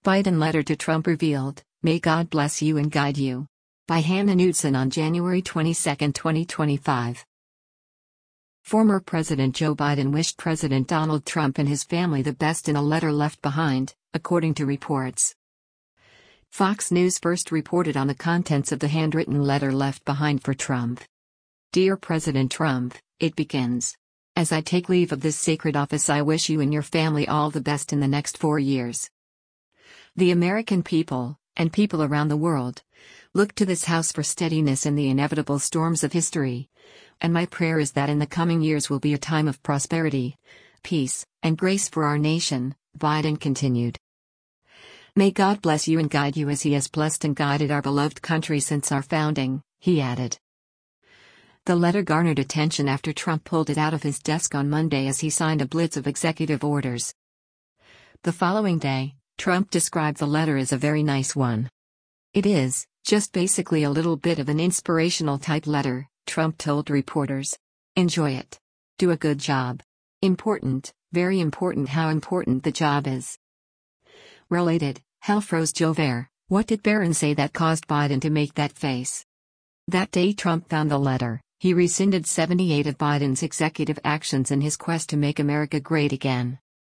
Biden letter to Trump revealed, "May God bless you and guide you." By Hannah Knudsen on January 22, 2025. Former President Joe Biden wished President Donald Trump and his family the best in a letter left behind, according to reports. Fox News first reported on the contents of the handwritten letter left behind for Trump. "Dear President Trump," it begins. "As I take leave of this sacred office, I wish you and your family all the best in the next 4 years. The American people, and people around the world, look to this House for steadiness in the inevitable storms of history. And my prayer is that in the coming years will be a time of prosperity, peace, and grace for our nation," Biden continued. "May God bless you and guide you as He has blessed and guided our beloved country since our founding," he added. The letter garnered attention after Trump pulled it out of his desk on Monday as he signed a blitz of executive orders. The following day, Trump described the letter as a very nice one. "It is, just basically a little bit of an inspirational type letter," Trump told reporters. "Enjoy it. Do a good job. Important, very important how important the job is." Related, Helfros Jover, what did Barron say that caused Biden to make that face? That day Trump found the letter, he rescinded 78 of Biden's executive actions in his quest to make America great again.